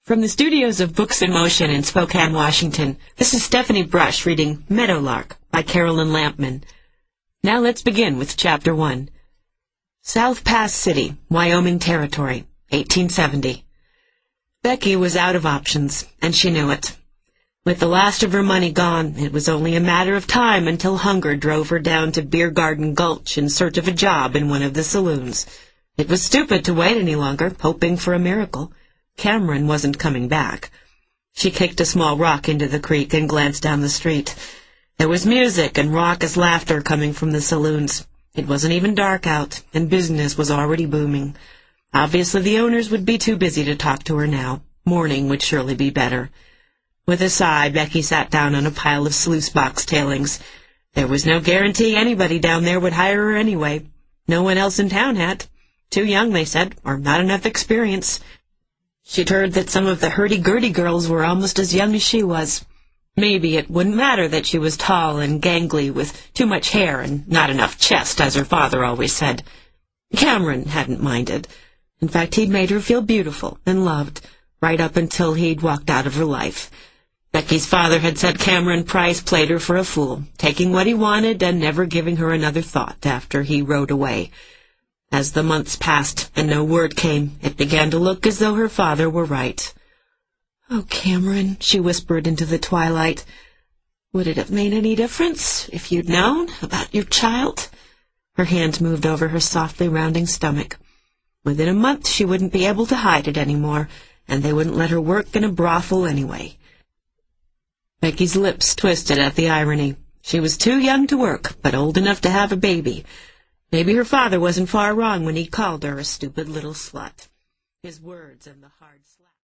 From the studios of Books in Motion in Spokane, Washington, this is Stephanie Brush reading Meadowlark by Carolyn Lampman. Now let's begin with Chapter 1. South Pass City, Wyoming Territory, 1870. Becky was out of options, and she knew it. With the last of her money gone, it was only a matter of time until hunger drove her down to Beer Garden Gulch in search of a job in one of the saloons. It was stupid to wait any longer, hoping for a miracle. Cameron wasn't coming back. She kicked a small rock into the creek and glanced down the street. There was music and raucous laughter coming from the saloons. It wasn't even dark out, and business was already booming. Obviously the owners would be too busy to talk to her now. Morning would surely be better. With a sigh, Becky sat down on a pile of sluice box tailings. There was no guarantee anybody down there would hire her anyway. No one else in town had. Too young, they said, or not enough experience. She'd heard that some of the hurdy-gurdy girls were almost as young as she was. Maybe it wouldn't matter that she was tall and gangly with too much hair and not enough chest, as her father always said. Cameron hadn't minded. In fact, he'd made her feel beautiful and loved, right up until he'd walked out of her life. Becky's father had said Cameron Price played her for a fool, taking what he wanted and never giving her another thought after he rode away. As the months passed and no word came, it began to look as though her father were right. "Oh, Cameron," she whispered into the twilight, "would it have made any difference if you'd known about your child?" Her hand moved over her softly rounding stomach. Within a month she wouldn't be able to hide it any more, and they wouldn't let her work in a brothel anyway. Becky's lips twisted at the irony. She was too young to work, but old enough to have a baby. Maybe her father wasn't far wrong when he called her a stupid little slut. His words and the hard slap.